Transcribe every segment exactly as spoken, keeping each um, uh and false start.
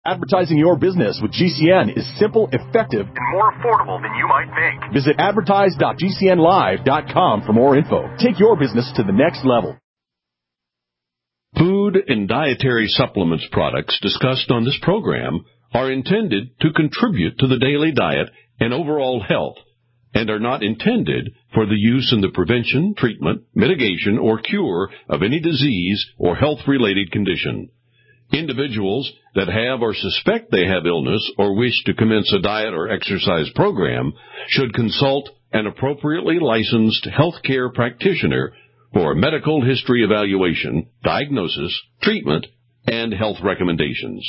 Advertising your business with G C N is simple, effective, and more affordable than you might think. Visit advertise dot g c n live dot com for more info. Take your business to the next level. Food and dietary supplements products discussed on this program are intended to contribute to the daily diet and overall health, and are not intended for the use in the prevention, treatment, mitigation, or cure of any disease or health-related condition. Individuals that have or suspect they have illness or wish to commence a diet or exercise program should consult an appropriately licensed healthcare practitioner for medical history evaluation, diagnosis, treatment, and health recommendations.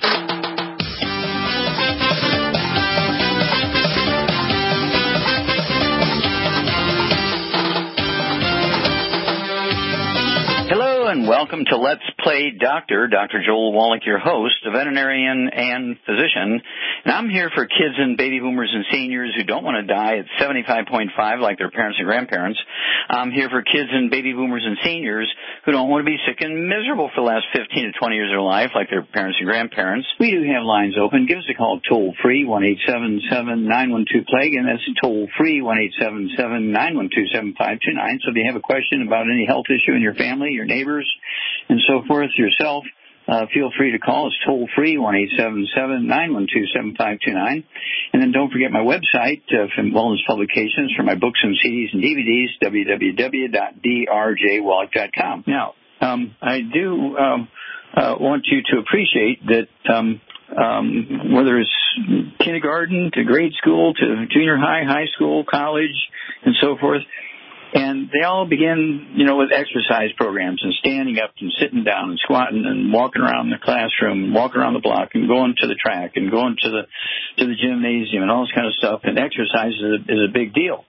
And welcome to Let's Play Doctor. Doctor Joel Wallach, your host, a veterinarian and physician. And I'm here for kids and baby boomers and seniors who don't want to die at seventy-five point five like their parents and grandparents. I'm here for kids and baby boomers and seniors who don't want to be sick and miserable for the last fifteen to twenty years of their life like their parents and grandparents. We do have lines open. Give us a call toll-free, one eight seven seven, nine one two, plague, and that's toll-free, one eight seven seven, nine one two, seven five two nine. So if you have a question about any health issue in your family, your neighbors, and so forth, yourself, uh, feel free to call. It's toll-free, one eight seven seven, nine one two, seven five two nine. And then don't forget my website uh, from Wellness Publications for my books and C Ds and D V Ds, w w w dot d r j wallach dot com. Now, um, I do um, uh, want you to appreciate that um, um, whether it's kindergarten to grade school to junior high, high school, college, and so forth, and they all begin, you know, with exercise programs and standing up and sitting down and squatting and walking around the classroom and walking around the block and going to the track and going to the to the gymnasium and all this kind of stuff. And exercise is a, is a big deal.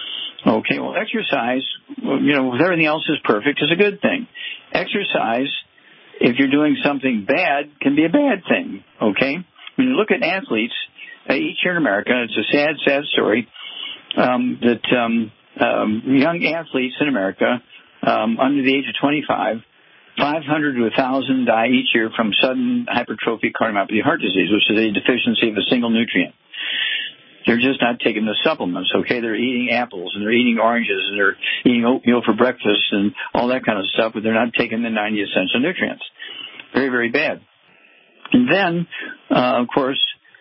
Okay, well, exercise, you know, if everything else is perfect, is a good thing. Exercise, if you're doing something bad, can be a bad thing. Okay, when you look at athletes, uh, each year in America, it's a sad, sad story um, that. Um, Um, young athletes in America um, under the age of twenty-five, five hundred to one thousand die each year from sudden hypertrophic cardiomyopathy heart disease, which is a deficiency of a single nutrient. They're just not taking the supplements, okay? They're eating apples and they're eating oranges and they're eating oatmeal for breakfast and all that kind of stuff, but they're not taking the ninety essential nutrients. Very, very bad. And then, uh, of course,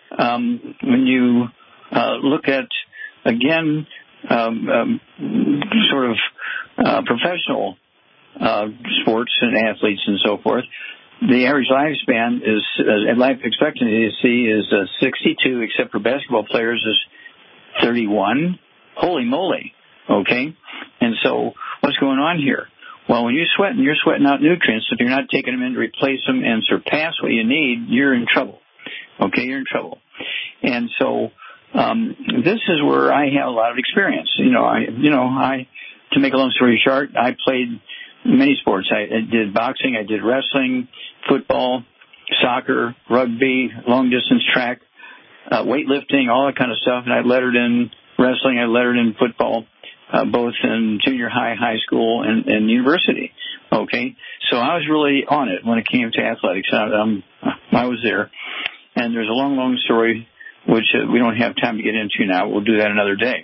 um, when you uh, look at, again, Um, um, sort of uh, professional uh, sports and athletes and so forth, the average lifespan is, uh, life expectancy is uh, sixty-two, except for basketball players is thirty-one. Holy moly, okay? And so what's going on here? Well, when you're sweating, you're sweating out nutrients. If you're not taking them in to replace them and surpass what you need, you're in trouble, okay? You're in trouble. And so Um, this is where I have a lot of experience. You know, I, you know, I, to make a long story short, I played many sports. I, I did boxing, I did wrestling, football, soccer, rugby, long distance track, uh, weightlifting, all that kind of stuff. And I lettered in wrestling, I lettered in football, uh, both in junior high, high school, and, and university. Okay. So I was really on it when it came to athletics. I, um, I was there. And there's a long, long story which uh, we don't have time to get into now. We'll do that another day.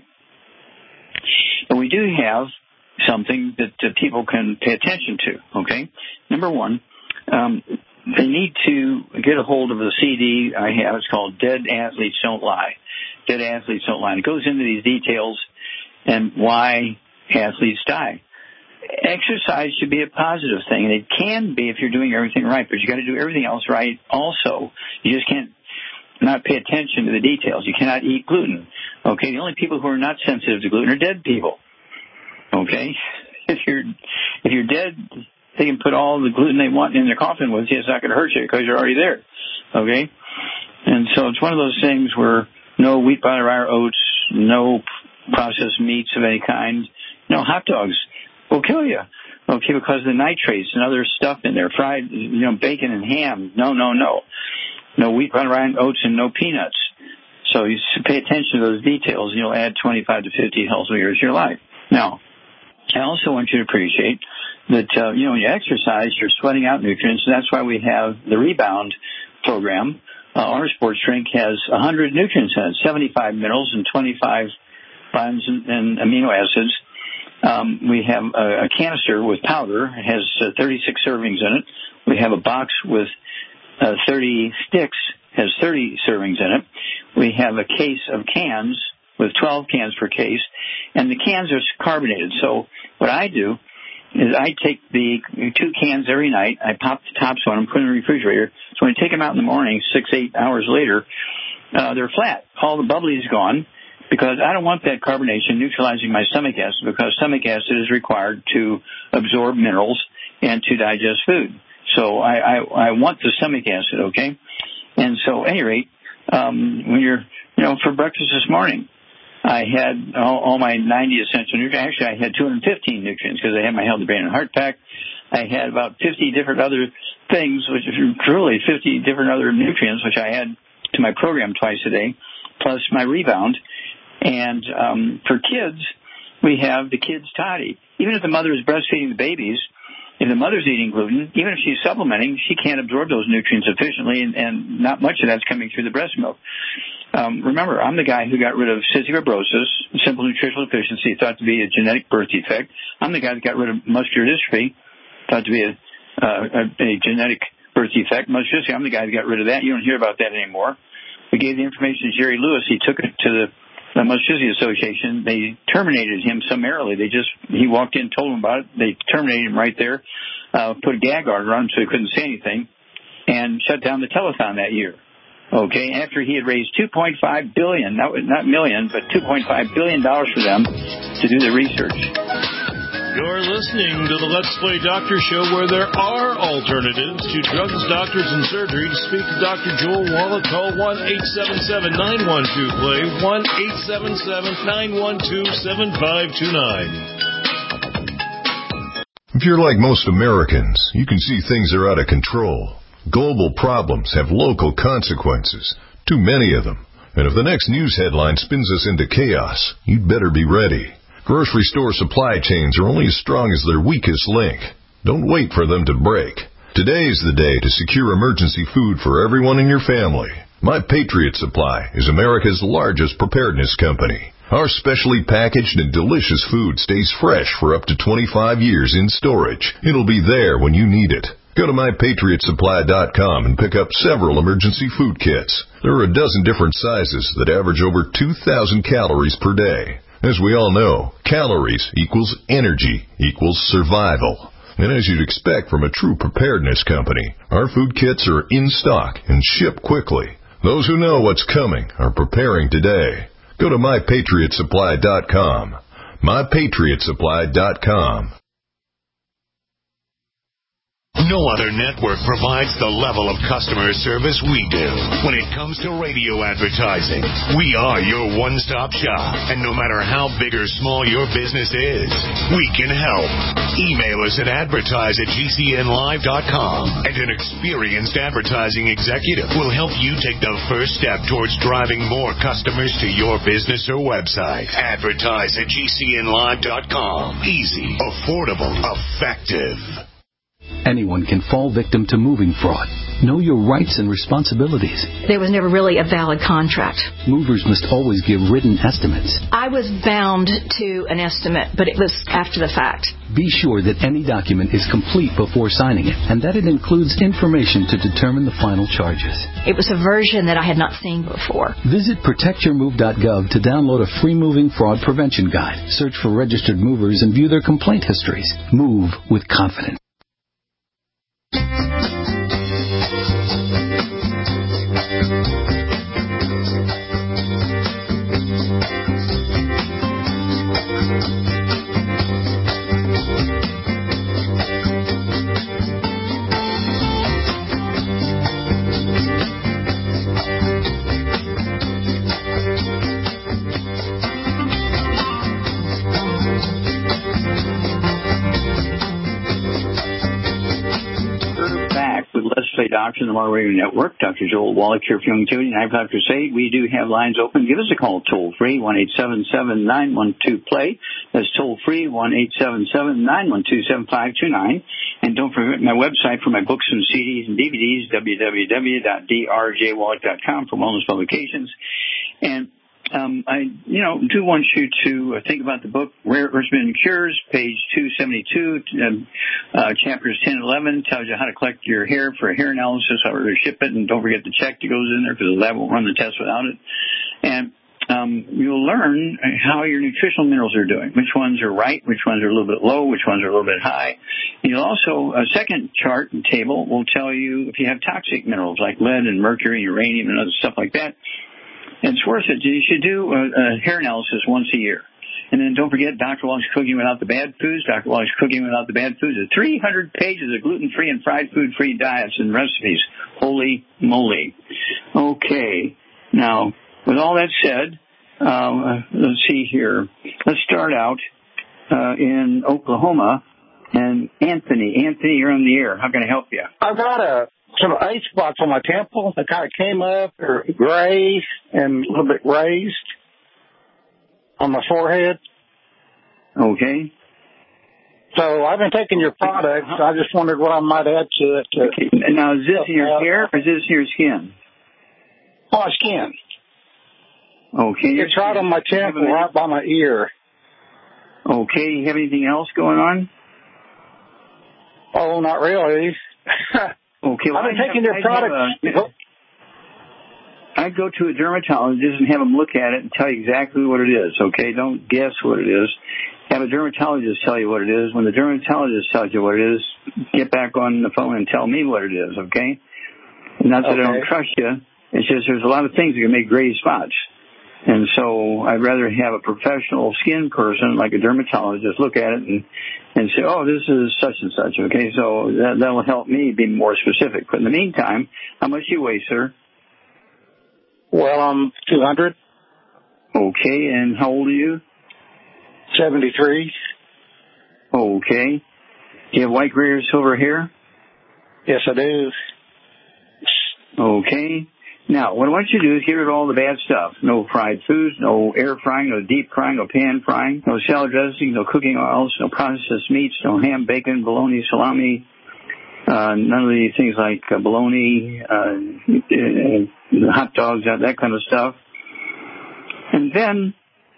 But we do have something that uh, people can pay attention to, okay? Number one, um, they need to get a hold of the C D I have. It's called Dead Athletes Don't Lie. Dead Athletes Don't Lie. And it goes into these details and why athletes die. Exercise should be a positive thing, and it can be if you're doing everything right, but you got to do everything else right also. You just can't not pay attention to the details. You cannot eat gluten. Okay, the only people who are not sensitive to gluten are dead people. Okay, if you're if you're dead, they can put all the gluten they want in their coffin with you. It's not going to hurt you because you're already there. Okay, and so it's one of those things where no wheat, barley, rye, oats, no processed meats of any kind, no hot dogs will kill you. Okay, because of the nitrates and other stuff in there, fried, you know, bacon and ham. No, no, no. No wheat, barley, rye, oats, and no peanuts. So you pay attention to those details, and you'll add twenty-five to fifty healthy years to your life. Now, I also want you to appreciate that, uh, you know, when you exercise, you're sweating out nutrients, and that's why we have the Rebound program, uh, our sports drink has one hundred nutrients in it, seventy-five minerals and twenty-five vitamins and, and amino acids. Um, we have a, a canister with powder. It has uh, thirty-six servings in it. We have a box with uh, thirty sticks, has thirty servings in it. We have a case of cans with twelve cans per case, and the cans are carbonated. So what I do is I take the two cans every night, I pop the tops on them, put them in the refrigerator. So when I take them out in the morning, six, eight hours later, uh, they're flat. All the bubbly is gone, because I don't want that carbonation neutralizing my stomach acid, because stomach acid is required to absorb minerals and to digest food. So I, I, I want the stomach acid, okay? And so at any rate, um, when you're, you know, for breakfast this morning, I had all, all my ninety essential nutrients. Actually, I had two hundred fifteen nutrients because I had my Healthy Brain and Heart Pack. I had about fifty different other things, which are truly fifty different other nutrients, which I add to my program twice a day, plus my Rebound. And um, for kids, we have the Kids Toddy. Even if the mother is breastfeeding the babies, if the mother's eating gluten, even if she's supplementing, she can't absorb those nutrients efficiently, and, and not much of that's coming through the breast milk. Um, remember, I'm the guy who got rid of cystic fibrosis, simple nutritional deficiency, thought to be a genetic birth defect. I'm the guy that got rid of muscular dystrophy, thought to be a, uh, a, a genetic birth defect. Muscular dystrophy, I'm the guy that got rid of that. You don't hear about that anymore. We gave the information to Jerry Lewis. He took it to the the Muscular Dystrophy Association. They terminated him summarily. They just, he walked in, told him about it. They terminated him right there, uh, put a gag order on him so he couldn't say anything, and shut down the telethon that year. Okay, after he had raised two point five billion dollars, not, not million, but two point five billion dollars for them to do the research. You're listening to the Let's Play Doctor Show, where there are alternatives to drugs, doctors, and surgery. To speak to Doctor Joel Wallach, call one eight seven seven, nine one two, play, one eight seven seven, nine one two, seven five two nine. If you're like most Americans, you can see things are out of control. Global problems have local consequences, too many of them. And if the next news headline spins us into chaos, you'd better be ready. Grocery store supply chains are only as strong as their weakest link. Don't wait for them to break. Today is the day to secure emergency food for everyone in your family. My Patriot Supply is America's largest preparedness company. Our specially packaged and delicious food stays fresh for up to twenty-five years in storage. It'll be there when you need it. Go to my patriot supply dot com and pick up several emergency food kits. There are a dozen different sizes that average over two thousand calories per day. As we all know, calories equals energy equals survival. And as you'd expect from a true preparedness company, our food kits are in stock and ship quickly. Those who know what's coming are preparing today. Go to my patriot supply dot com. my patriot supply dot com. No other network provides the level of customer service we do. When it comes to radio advertising, we are your one-stop shop. And no matter how big or small your business is, we can help. Email us at advertise at G C N live dot com, and an experienced advertising executive will help you take the first step towards driving more customers to your business or website. Advertise at G C N live dot com. Easy, affordable, effective. Anyone can fall victim to moving fraud. Know your rights and responsibilities. There was never really a valid contract. Movers must always give written estimates. I was bound to an estimate, but it was after the fact. Be sure that any document is complete before signing it, and that it includes information to determine the final charges. It was a version that I had not seen before. Visit protect your move dot gov to download a free moving fraud prevention guide. Search for registered movers and view their complaint histories. Move with confidence. Doctor in the Water Radio Network, Doctor Joel Wallach here for Youngevity, and I'm Doctor Say. We do have lines open. Give us a call toll free, one eight seven seven, nine one two, play. That's toll free, one eight seven seven, nine one two, seven five two nine. And don't forget my website for my books and C Ds and D V Ds, w w w dot d r j wallach dot com for wellness publications. And um, I, you know, do want you to think about the book, Rare Earthsman Cures, page two seventy-two, uh, uh, chapters ten and eleven, tells you how to collect your hair for a hair analysis, how to ship it, and don't forget the check that goes in there because the lab won't run the test without it. And Um, you'll learn how your nutritional minerals are doing, which ones are right, which ones are a little bit low, which ones are a little bit high. And you'll also, a second chart and table will tell you if you have toxic minerals like lead and mercury, uranium, and other stuff like that. And it's worth it. You should do a, a hair analysis once a year. And then don't forget Doctor Wallach's Cooking Without the Bad Foods. Doctor Wallach's Cooking Without the Bad Foods is three hundred pages of gluten-free and fried food-free diets and recipes. Holy moly. Okay. Now, with all that said, uh, let's see here. Let's start out uh, in Oklahoma. And Anthony, Anthony, you're on the air. How can I help you? I've got a some age spots on my temple. They kind of came up, or gray and a little bit raised on my forehead. Okay. So I've been taking your products. I just wondered what I might add to it. To okay. Now, is this in your hair or is this in your skin? Oh, my skin. Okay. It's right on my temple, right by my ear. Okay. Do you have anything else going on? Oh, not really. Okay. Well, I've been I'd taking have, their products. A, I'd go to a dermatologist and have them look at it and tell you exactly what it is, okay? Don't guess what it is. Have a dermatologist tell you what it is. When the dermatologist tells you what it is, get back on the phone and tell me what it is, okay? Not that okay. I don't trust you. It's just there's a lot of things that can make gray spots. And so I'd rather have a professional skin person, like a dermatologist, look at it and, and say, oh, this is such and such, okay? So that, that'll help me be more specific. But in the meantime, how much do you weigh, sir? Well, I'm two hundred. Okay, and how old are you? seventy-three. Okay. Do you have white, gray, or silver hair? Yes, I do. Okay. Now, what I want you to do is get rid of all the bad stuff. No fried foods, no air frying, no deep frying, no pan frying, no salad dressing, no cooking oils, no processed meats, no ham, bacon, bologna, salami, uh, none of these things like uh, bologna, uh, uh, hot dogs, that, that kind of stuff. And then,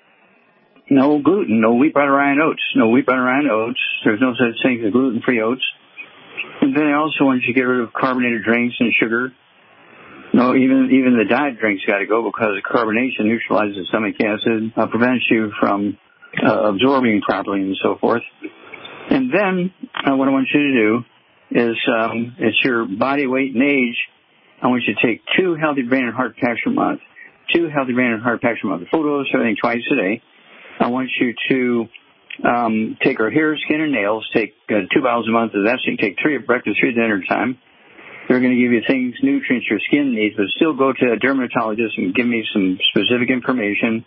no gluten, no wheat, butter, rye, and oats. No wheat, butter, rye, and oats. There's no such thing as gluten-free oats. And then I also want you to get rid of carbonated drinks and sugar. No, even even the diet drinks got to go because carbonation neutralizes stomach acid, uh, prevents you from uh, absorbing properly and so forth. And then uh, what I want you to do is, um, it's your body weight and age. I want you to take two healthy brain and heart packs per month. Two healthy brain and heart packs per month. Full dose, everything twice a day. I want you to um, take our hair, skin, and nails. Take uh, two bottles a month of that. So you can take three at breakfast, three at dinner time. They're going to give you things, nutrients your skin needs, but still go to a dermatologist and give me some specific information.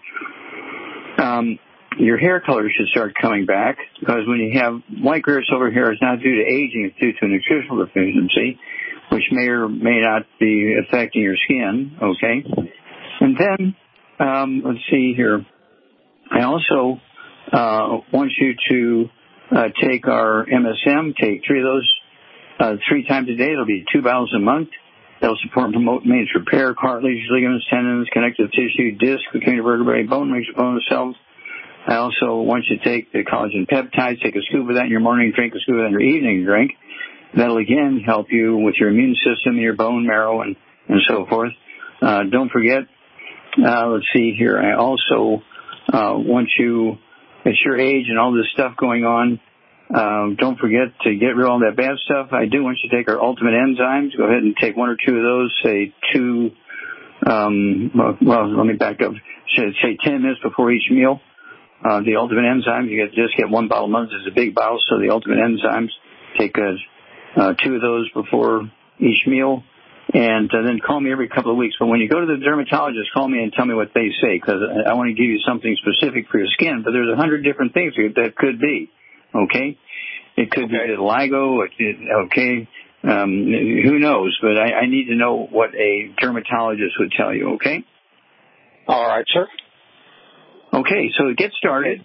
Um, your hair color should start coming back because when you have white, gray, or silver hair, it's not due to aging, it's due to a nutritional deficiency, which may or may not be affecting your skin, okay? And then, um, let's see here. I also uh, want you to uh, take our M S M, take three of those Uh, three times a day. It'll be two bottles a month. That'll support and promote maintenance repair, cartilage, ligaments, tendons, connective tissue, disc, between vertebrae, bone, makes bone cells. I also want you to take the collagen peptides. Take a scoop of that in your morning drink, a scoop of that in your evening drink. That'll again help you with your immune system, your bone marrow, and, and so forth. Uh, don't forget, uh, let's see here. I also uh, want you, at your age and all this stuff going on, Um, don't forget to get rid of all that bad stuff. I do want you to take our Ultimate Enzymes. Go ahead and take one or two of those, say two, um, well, well let me back up. Should say ten minutes before each meal. Uh, the Ultimate Enzymes, you get, just get one bottle a month. It's a big bottle, so the Ultimate Enzymes, take uh, uh, two of those before each meal. And uh, then call me every couple of weeks. But when you go to the dermatologist, call me and tell me what they say, because I, I want to give you something specific for your skin. But there's a hundred different things that could be. Okay, it could okay. be vitiligo. Okay, um, who knows? But I, I need to know what a dermatologist would tell you. Okay. All right, sir. Okay, so to get started,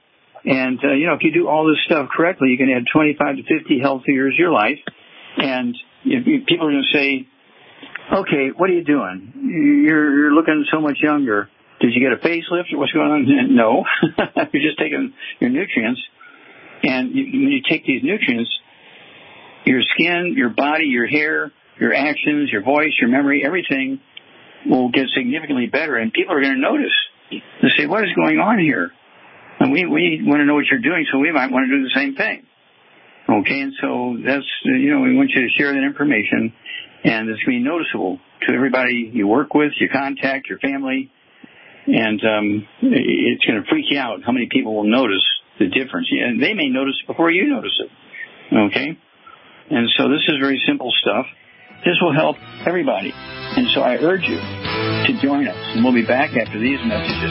And, uh, you know, if you do all this stuff correctly, you can add twenty-five to fifty healthy years to your life. And if, if people are going to say, okay, what are you doing? You're, you're looking so much younger. Did you get a facelift or what's going on? No. You're just taking your nutrients. And you, when you take these nutrients, your skin, your body, your hair, your actions, your voice, your memory, everything will get significantly better. And people are going to notice. They say, what is going on here? And we, we want to know what you're doing, so we might want to do the same thing. Okay, and so that's, you know, we want you to share that information, and it's going to be noticeable to everybody you work with, you contact, your family, and um, it's going to freak you out how many people will notice the difference. And they may notice it before you notice it. Okay? And so this is very simple stuff. This will help everybody. And so I urge you to join us, and we'll be back after these messages.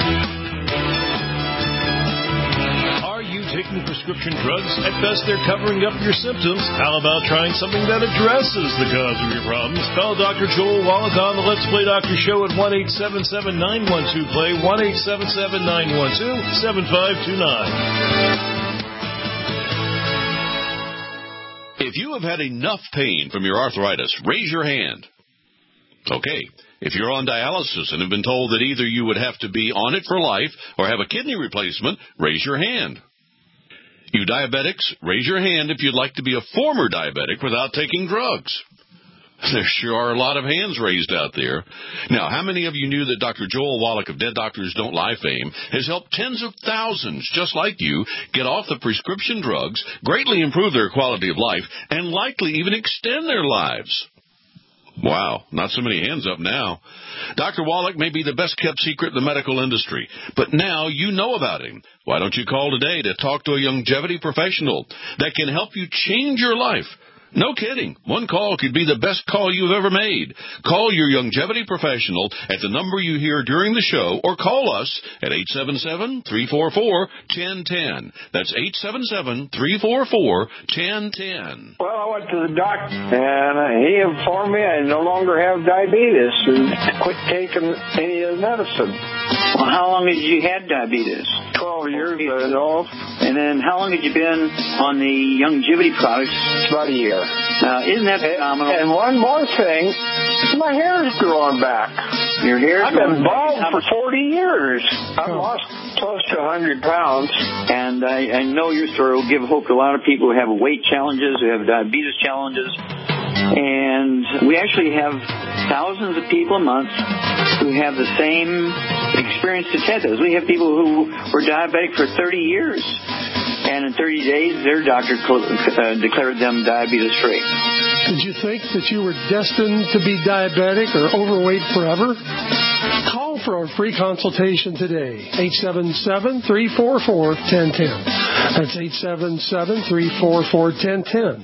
Taking prescription drugs, at best they're covering up your symptoms. How about trying something that addresses the cause of your problems? Call Doctor Joel Wallach on the Let's Play Doctor Show at one eight seven seven, nine one two, play, one eight seven seven, nine one two, seven five two nine. If you have had enough pain from your arthritis, raise your hand. Okay. If you're on dialysis and have been told that either you would have to be on it for life or have a kidney replacement, raise your hand. You diabetics, raise your hand if you'd like to be a former diabetic without taking drugs. There sure are a lot of hands raised out there. Now, how many of you knew that Doctor Joel Wallach of Dead Doctors Don't Lie fame has helped tens of thousands just like you get off the prescription drugs, greatly improve their quality of life, and likely even extend their lives? Wow, not so many hands up now. Doctor Wallach may be the best-kept secret in the medical industry, but now you know about him. Why don't you call today to talk to a longevity professional that can help you change your life? No kidding. One call could be the best call you've ever made. Call your longevity professional at the number you hear during the show, or call us at eight seven seven, three four four, one zero one zero. That's eight seven seven, three four four, one zero one zero. Well, I went to the doctor, and he informed me I no longer have diabetes and quit taking any of the medicine. Well, how long had you had diabetes? Twelve years ago. And then how long had you been on the longevity products? About a year. Uh, isn't that phenomenal? And one more thing, my hair is growing back. Your hair? I've been bald for forty years. I've lost close to one hundred pounds. And I, I know your story will give hope to a lot of people who have weight challenges, who have diabetes challenges. And we actually have thousands of people a month who have the same experience that Ted does. We have people who were diabetic for thirty years. And in thirty days, their doctor uh, declared them diabetes-free. Did you think that you were destined to be diabetic or overweight forever? Call for a free consultation today. eight seven seven, three four four, one zero one zero. That's eight seven seven, three four four, one zero one zero.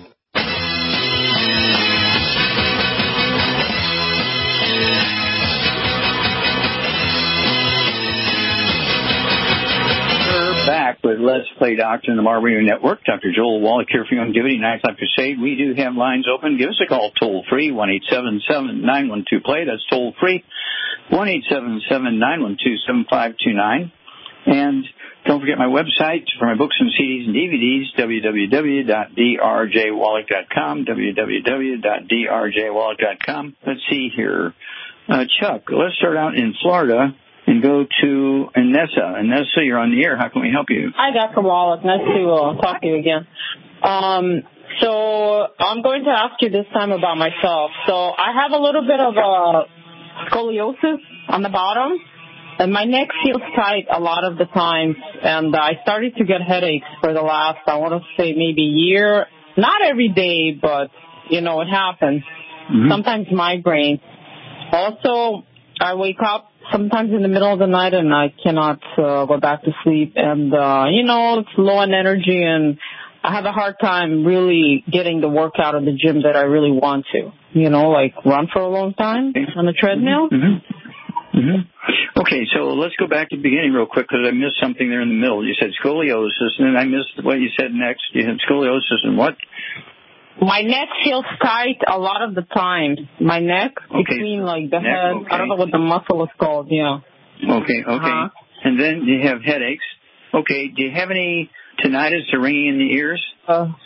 Back with Let's Play Doctor in the Mar Radio Network. Doctor Joel Wallach here for Longevity Nightlife Crusade. We do have lines open. Give us a call toll free, one eight seven seven, nine one two, play. That's toll free, one eight seven seven, nine one two, seven five two nine. And don't forget my website for my books and C Ds and D V Ds, w w w dot d r j wallach dot com, w w w dot d r j wallach dot com. Let's see here. Uh, Chuck, let's start out in Florida and go to Anessa. Anessa, you're on the air. How can we help you? Hi, Doctor Wallach. Nice to uh, talk to you again. Um, so I'm going to ask you this time about myself. So I have a little bit of a scoliosis on the bottom, and my neck feels tight a lot of the times, and I started to get headaches for the last, I want to say maybe year. Not every day, but, you know, it happens. Mm-hmm. Sometimes migraine. Also, I wake up sometimes in the middle of the night and I cannot uh, go back to sleep. And, uh, you know, it's low on energy and I have a hard time really getting the workout of the gym that I really want to. You know, like run for a long time on the treadmill. Mm-hmm. Mm-hmm. Okay, so let's go back to the beginning real quick because I missed something there in the middle. You said scoliosis and then I missed what you said next. You had scoliosis and what? My neck feels tight a lot of the time. My neck, okay. between like the neck, head, okay. I don't know what the muscle is called, yeah. Okay, okay. Uh-huh. And then you have headaches. Okay. Do you have any tinnitus or ringing in the ears? Uh, um,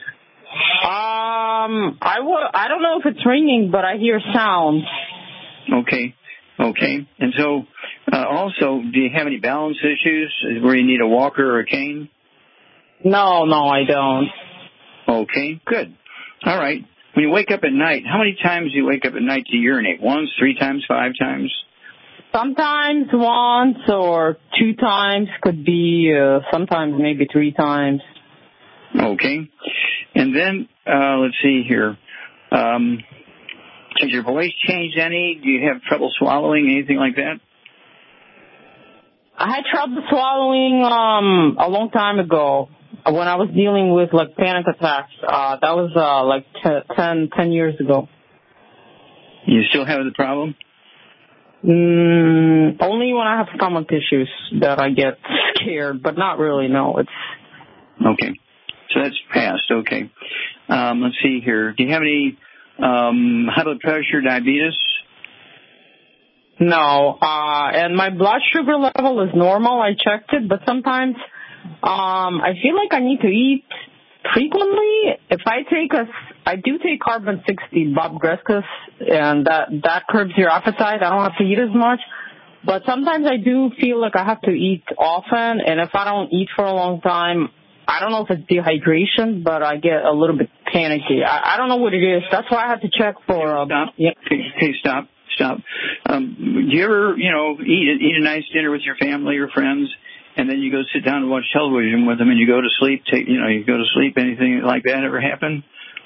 I w- I don't know if it's ringing, but I hear sounds. Okay. Okay. And so, uh, also, do you have any balance issues where you need a walker or a cane? No, no, I don't. Okay. Good. All right. When you wake up at night, how many times do you wake up at night to urinate? Once, three times, five times? Sometimes once or two times, could be uh, sometimes maybe three times. Okay. And then, uh, let's see here. Um, has your voice changed any? Do you have trouble swallowing, anything like that? I had trouble swallowing um, a long time ago when I was dealing with like panic attacks. Uh, that was uh, like t- ten, ten years ago. You still have the problem? Mm, only when I have stomach issues that I get scared, but not really, no. It's okay. So that's passed, okay. Um, let's see here. Do you have any um, high blood pressure, diabetes? No. Uh, and my blood sugar level is normal. I checked it, but sometimes um, I feel like I need to eat frequently. If I take a, I do take Carbon sixty, Bob Greskus, and that, that curbs your appetite. I don't have to eat as much. But sometimes I do feel like I have to eat often, and if I don't eat for a long time, I don't know if it's dehydration, but I get a little bit panicky. I, I don't know what it is. That's why I have to check for... Um, stop. Yeah. Okay, okay, stop. Stop. Um, do you ever, you know, eat, eat a nice dinner with your family or friends, and then you go sit down and watch television with them, and you go to sleep? Take, you know, you go to sleep. Anything like that ever happen?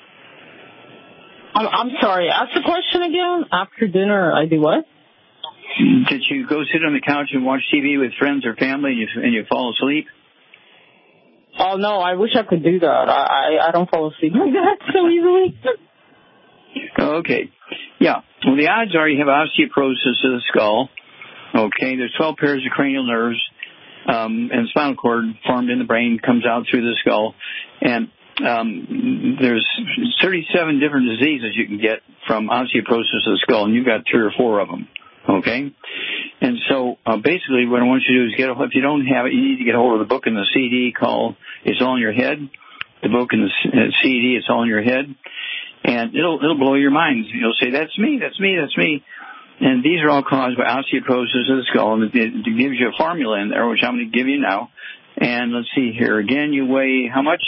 I'm, I'm sorry. Ask the question again. After dinner, I do what? Did you go sit on the couch and watch T V with friends or family, and you, and you fall asleep? Oh, no, I wish I could do that. I, I, I don't fall asleep like that so easily. Okay. Yeah. Well, the odds are you have osteoporosis of the skull. Okay. There's twelve pairs of cranial nerves, um, and spinal cord formed in the brain, comes out through the skull. And um, there's thirty-seven different diseases you can get from osteoporosis of the skull, and you've got three or four of them. Okay? And so, uh, basically, what I want you to do is get, a, if you don't have it, you need to get a hold of the book and the C D called It's All in Your Head. The book and the C D, It's All in Your Head. And it'll, it'll blow your mind. You'll say, that's me, that's me, that's me. And these are all caused by osteoporosis of the skull. And it, it gives you a formula in there, which I'm going to give you now. And let's see here. Again, you weigh how much?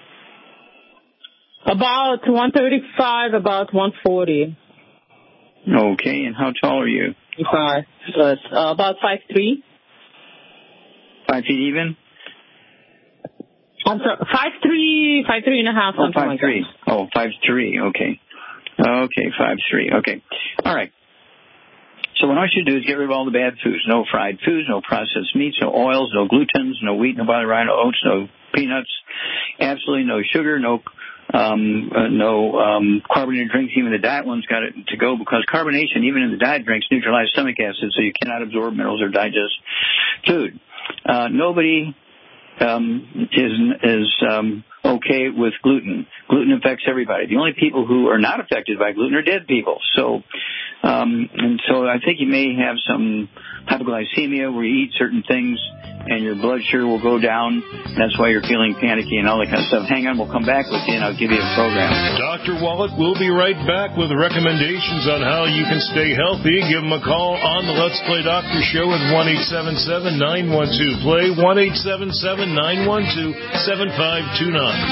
About one thirty-five, about one forty. Okay, and how tall are you? Five, but uh, about five three. Five feet even? I'm sorry, five three, five three and a half, something oh, five, like three. that. Oh, five three. Okay. Okay, five three. Okay. All right. So what I want you to do is get rid of all the bad foods. No fried foods, no processed meats, no oils, no glutens, no wheat, no barley, rye, no oats, no peanuts. Absolutely no sugar, no um, uh, no um, carbonated drinks. Even the diet one's got it to go because carbonation, even in the diet drinks, neutralizes stomach acid, so you cannot absorb minerals or digest food. Uh, nobody um, is is um, okay with gluten. Gluten affects everybody. The only people who are not affected by gluten are dead people. So, um, and so I think you may have some hypoglycemia where you eat certain things and your blood sugar will go down. That's why you're feeling panicky and all that kind of stuff. Hang on, we'll come back with you and I'll give you a program. Doctor Wallach will be right back with recommendations on how you can stay healthy. Give him a call on the Let's Play Doctor Show at one eight seven seven, nine one two, play, one eight seven seven, nine one two, seven five two nine.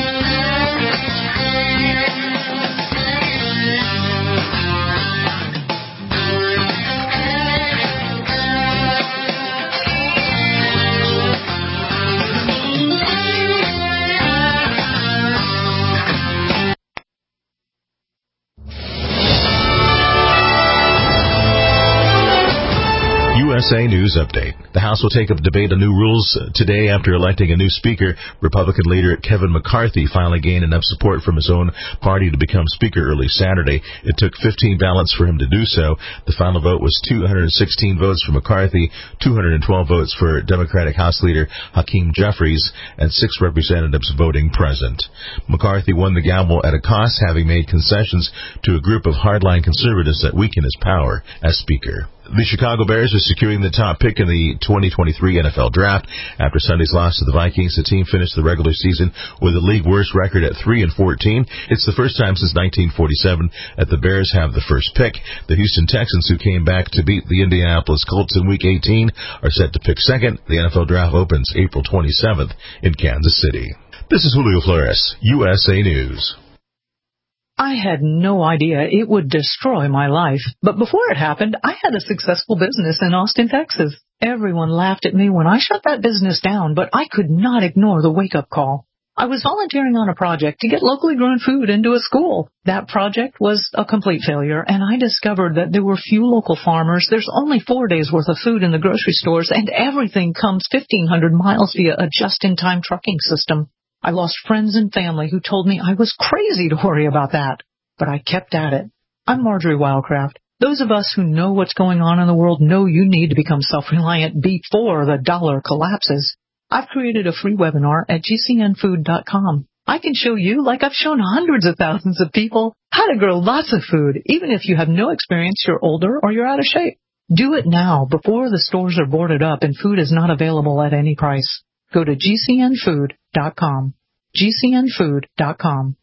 U S A News Update. The House will take up debate on new rules today after electing a new speaker. Republican leader Kevin McCarthy finally gained enough support from his own party to become speaker early Saturday. It took fifteen ballots for him to do so. The final vote was two hundred sixteen votes for McCarthy, two hundred twelve votes for Democratic House Leader Hakeem Jeffries, and six representatives voting present. McCarthy won the gamble at a cost, having made concessions to a group of hardline conservatives that weaken his power as speaker. The Chicago Bears are securing the top pick in the twenty twenty-three N F L Draft. After Sunday's loss to the Vikings, the team finished the regular season with a league worst record at three and fourteen. It's the first time since nineteen forty-seven that the Bears have the first pick. The Houston Texans, who came back to beat the Indianapolis Colts in Week eighteen, are set to pick second. The N F L Draft opens April twenty-seventh in Kansas City. This is Julio Flores, U S A News. I had no idea it would destroy my life, but before it happened, I had a successful business in Austin, Texas. Everyone laughed at me when I shut that business down, but I could not ignore the wake-up call. I was volunteering on a project to get locally grown food into a school. That project was a complete failure, and I discovered that there were few local farmers. There's only four days' worth of food in the grocery stores, and everything comes fifteen hundred miles via a just-in-time trucking system. I lost friends and family who told me I was crazy to worry about that, but I kept at it. I'm Marjorie Wildcraft. Those of us who know what's going on in the world know you need to become self-reliant before the dollar collapses. I've created a free webinar at G C N food dot com. I can show you, like I've shown hundreds of thousands of people, how to grow lots of food, even if you have no experience, you're older, or you're out of shape. Do it now before the stores are boarded up and food is not available at any price. Go to G C N food dot com. G C N food dot com.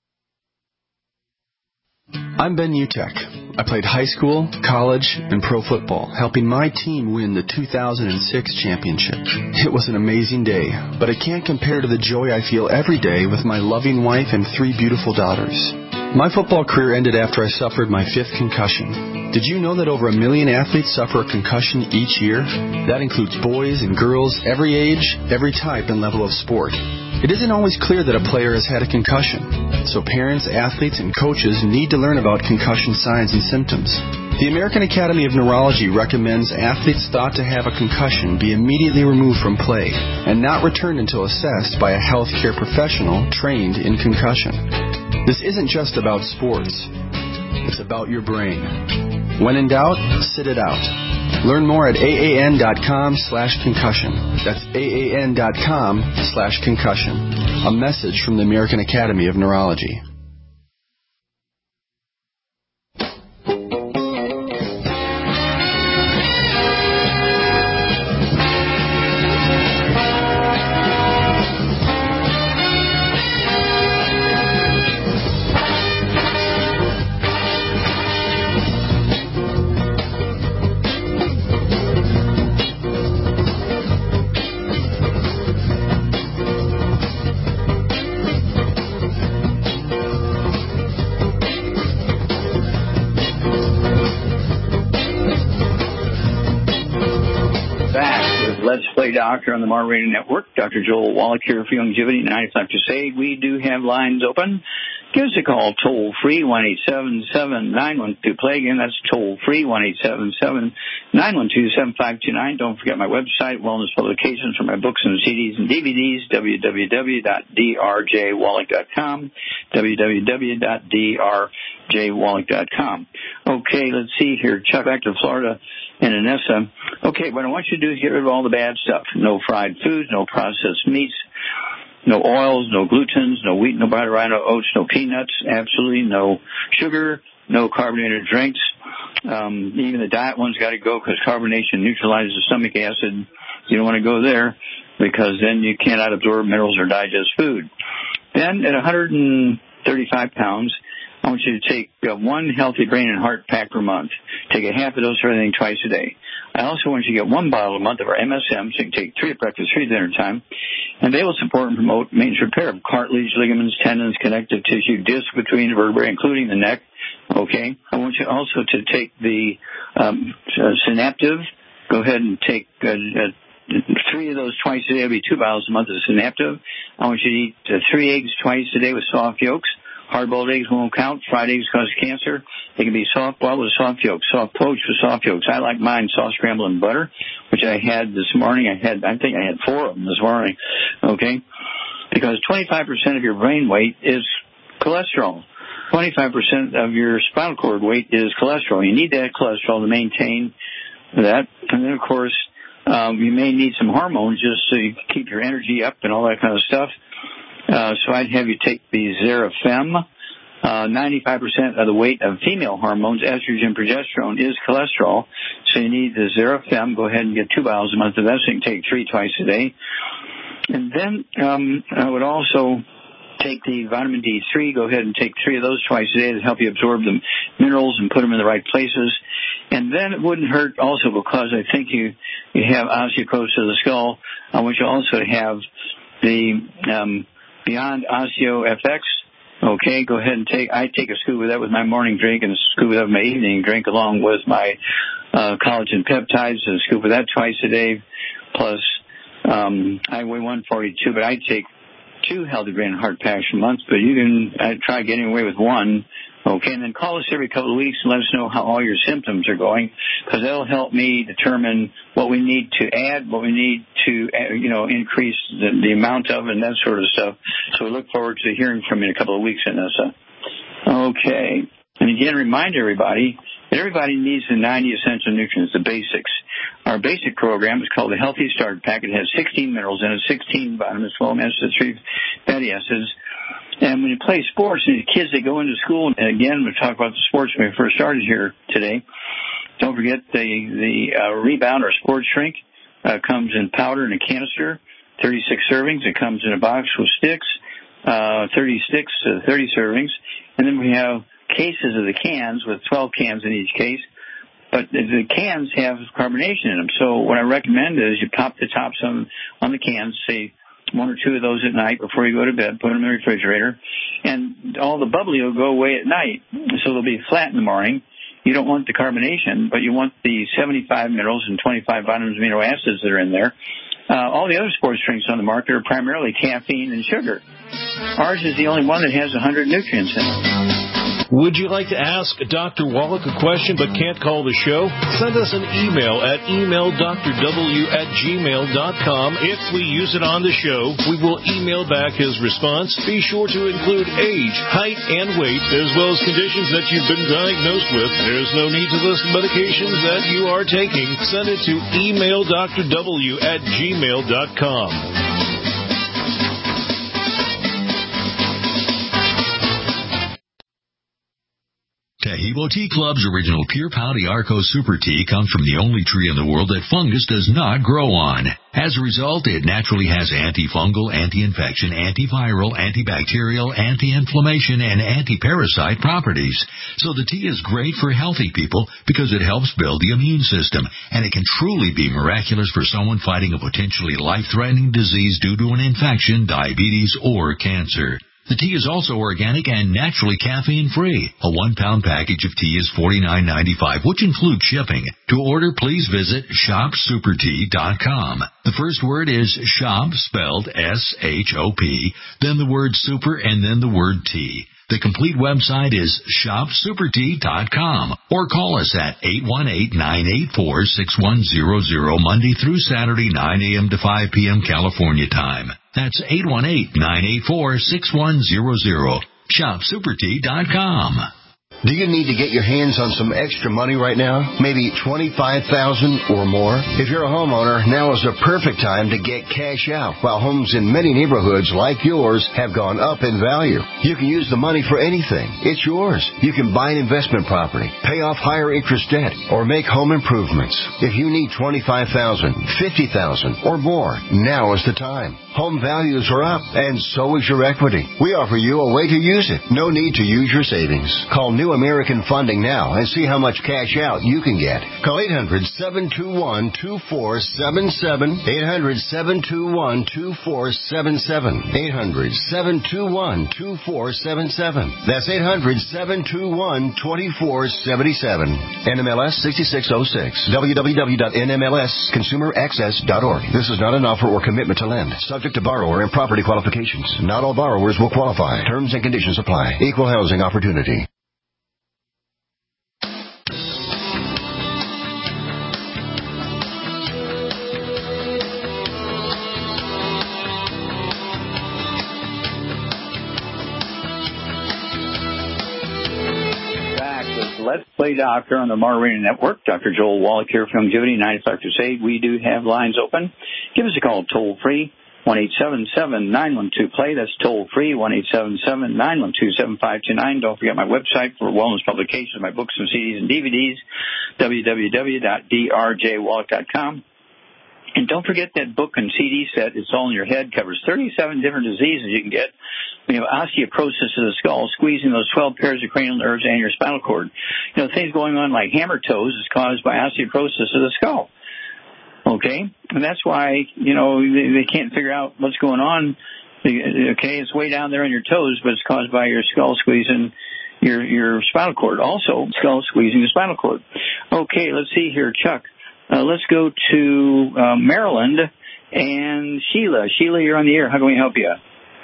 I'm Ben Utek. I played high school, college, and pro football, helping my team win the two thousand six championship. It was an amazing day, but it can't compare to the joy I feel every day with my loving wife and three beautiful daughters. My football career ended after I suffered my fifth concussion. Did you know that over a million athletes suffer a concussion each year? That includes boys and girls, every age, every type and level of sport. It isn't always clear that a player has had a concussion, so parents, athletes, and coaches need to learn about concussion signs and symptoms. The American Academy of Neurology recommends athletes thought to have a concussion be immediately removed from play and not returned until assessed by a healthcare professional trained in concussion. This isn't just about sports. It's about your brain. When in doubt, sit it out. Learn more at A A N dot com slash concussion. That's A A N dot com slash concussion. A message from the American Academy of Neurology. Doctor on the Mar Radio Network. Doctor Joel Wallach here for Longevity ninety-five Crusade. We do have lines open. Give us a call toll free, one eight seven seven, nine one two, play again. That's toll free, one eight seven seven, nine one two, seven five two nine. Don't forget my website, wellness publications for my books and C Ds and D V Ds, w w w dot d r j wallach dot com, w w w dot d r j wallach dot com. Okay, let's see here. Chuck, back to Florida and Anessa. Okay, what I want you to do is get rid of all the bad stuff. No fried foods, no processed meats, no oils, no glutens, no wheat, no butter, no oats, no peanuts, absolutely no sugar, no carbonated drinks. Um, even the diet one's got to go because carbonation neutralizes stomach acid. You don't want to go there because then you cannot absorb minerals or digest food. Then at one hundred thirty-five pounds, I want you to take uh, one healthy brain and heart pack per month. Take a half a dose of everything twice a day. I also want you to get one bottle a month of our M S M, so you can take three at breakfast, three at dinner time. And they will support and promote maintenance repair of cartilage, ligaments, tendons, connective tissue, disc between the vertebrae, including the neck. Okay. I want you also to take the um, uh, Synaptive. Go ahead and take uh, uh, three of those twice a day. It'll be two bottles a month of Synaptive. I want you to eat uh, three eggs twice a day with soft yolks. Hard-boiled eggs won't count. Fried eggs cause cancer. They can be soft-boiled with soft yolks, soft poached with soft yolks. I like mine soft scrambled in butter, which I had this morning. I had, I think I had four of them this morning. Okay, because twenty-five percent of your brain weight is cholesterol. twenty-five percent of your spinal cord weight is cholesterol. You need that cholesterol to maintain that, and then of course um, you may need some hormones just so you keep your energy up and all that kind of stuff. Uh, so I'd have you take the Xerafem, Uh, ninety-five percent of the weight of female hormones, estrogen, progesterone, is cholesterol. So you need the Xerafem. Go ahead and get two vials a month of that, so you can take three twice a day. And then um, I would also take the vitamin D three. Go ahead and take three of those twice a day to help you absorb the minerals and put them in the right places. And then it wouldn't hurt also, because I think you, you have osteoporosis of the skull. I want you also to have the um, Beyond Osteo F X. Okay, go ahead and take, I take a scoop of that with my morning drink and a scoop of that with my evening drink, along with my uh, collagen peptides, and a scoop of that twice a day. Plus, um, I weigh one forty-two, but I take two Healthy Brain and Heart Packs a month, but you can uh, try getting away with one. Okay, and then call us every couple of weeks and let us know how all your symptoms are going, because that'll help me determine what we need to add, what we need to, you know, increase the, the amount of, and that sort of stuff. So we look forward to hearing from you in a couple of weeks, Anessa. Okay. And again, remind everybody that everybody needs the ninety essential nutrients, the basics. Our basic program is called the Healthy Start Pack. It has sixteen minerals in it, sixteen vitamins, twelve acids, three fatty acids. And when you play sports, and the kids, they go into school, and again, we talked about the sports when we first started here today. Don't forget the, the uh, Rebound or Sports Shrink uh, comes in powder in a canister, thirty-six servings. It comes in a box with sticks, uh, thirty sticks, uh, thirty servings. And then we have cases of the cans with twelve cans in each case. But the cans have carbonation in them. So what I recommend is you pop the tops on, on the cans, say one or two of those at night before you go to bed, put them in the refrigerator, and all the bubbly will go away at night. So they'll be flat in the morning. You don't want the carbonation, but you want the seventy-five minerals and twenty-five vitamins and amino acids that are in there. Uh, all the other sports drinks on the market are primarily caffeine and sugar. Ours is the only one that has one hundred nutrients in it. Would you like to ask Doctor Wallach a question but can't call the show? Send us an email at email d r w at gmail dot com. If we use it on the show, we will email back his response. Be sure to include age, height, and weight, as well as conditions that you've been diagnosed with. There's no need to list medications that you are taking. Send it to email d r w at gmail dot com. Taheebo Tea Club's original Pure Pau Arco Super Tea comes from the only tree in the world that fungus does not grow on. As a result, it naturally has antifungal, anti-infection, antiviral, antibacterial, anti-inflammation, and anti-parasite properties. So the tea is great for healthy people because it helps build the immune system, and it can truly be miraculous for someone fighting a potentially life-threatening disease due to an infection, diabetes, or cancer. The tea is also organic and naturally caffeine-free. A one-pound package of tea is forty-nine ninety-five, which includes shipping. To order, please visit shop super tea dot com. The first word is shop, spelled S H O P, then the word super, and then the word tea. The complete website is shop super tea dot com, or call us at eight one eight, nine eight four, six one zero zero Monday through Saturday, nine a.m. to five p.m. California time. That's eight one eight, nine eight four, six one zero zero. shop super tea dot com. Do you need to get your hands on some extra money right now? Maybe twenty-five thousand dollars or more? If you're a homeowner, now is the perfect time to get cash out. While homes in many neighborhoods like yours have gone up in value, you can use the money for anything. It's yours. You can buy an investment property, pay off higher interest debt, or make home improvements. If you need twenty-five thousand dollars, fifty thousand dollars or more, now is the time. Home values are up, and so is your equity. We offer you a way to use it. No need to use your savings. Call New American Funding now and see how much cash out you can get. Call eight hundred, seven two one, two four seven seven, eight hundred, seven two one, two four seven seven, eight hundred, seven two one, two four seven seven. That's eight hundred, seven two one, two four seven seven. N M L S sixty-six oh six. w w w dot n m l s consumer access dot org. This is not an offer or commitment to lend. Subject to borrower and property qualifications. Not all borrowers will qualify. Terms and conditions apply. Equal housing opportunity. Let's Play Doctor on the Marina Network. Doctor Joel Wallach here from Longevity, ninety-five Crusade. We do have lines open. Give us a call toll free, one eight seven seven, nine one two, play. That's toll free, one eight seven seven, nine one two, seven five two nine. Don't forget my website for wellness publications, my books and C Ds and D V Ds, w w w dot d r j wallach dot com. And don't forget that book and C D set, It's All in Your Head, covers thirty-seven different diseases you can get. You know, osteoporosis of the skull, squeezing those twelve pairs of cranial nerves and your spinal cord. You know, things going on like hammer toes is caused by osteoporosis of the skull. Okay? And that's why, you know, they, they can't figure out what's going on. Okay, it's way down there on your toes, but it's caused by your skull squeezing your, your spinal cord. Also, skull squeezing the spinal cord. Okay, let's see here, Chuck. Uh, let's go to uh, Maryland and Sheila. Sheila, you're on the air. How can we help you?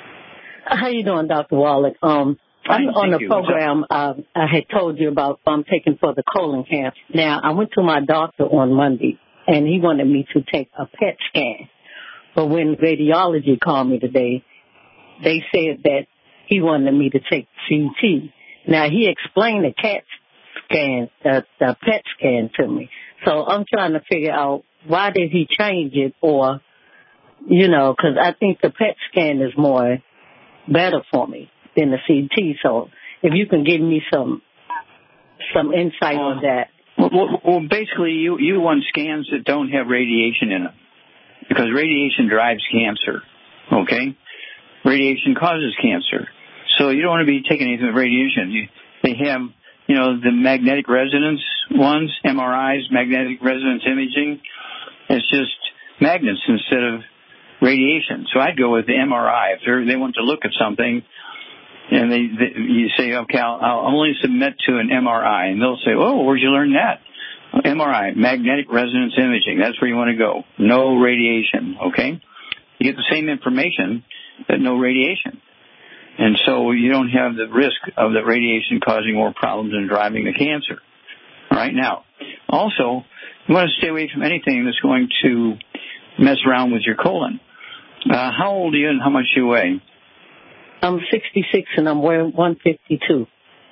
How you doing, Doctor Wallach? Um, Fine, I'm on the you. program uh, I had told you about I'm taking for the colon cancer. Now, I went to my doctor on Monday, and he wanted me to take a P E T scan. But when radiology called me today, they said that he wanted me to take C T. Now, he explained the CAT scan, the, the P E T scan to me. So I'm trying to figure out why did he change it, or, you know, because I think the P E T scan is more better for me than the C T. So if you can give me some some insight uh, on that. Well, well, basically, you, you want scans that don't have radiation in them, because radiation drives cancer, okay? Radiation causes cancer. So you don't want to be taking anything with radiation. You, they have... You know, the magnetic resonance ones, M R Is, magnetic resonance imaging, it's just magnets instead of radiation. So I'd go with the M R I. If they want to look at something and they, they you say, okay, I'll, I'll only submit to an M R I. And they'll say, oh, where'd you learn that? M R I, magnetic resonance imaging. That's where you want to go. No radiation, okay? You get the same information, but no radiation. And so you don't have the risk of the radiation causing more problems and driving the cancer. All right, now, also, you want to stay away from anything that's going to mess around with your colon. Uh, how old are you and how much do you weigh? I'm sixty-six and I'm wearing one fifty-two.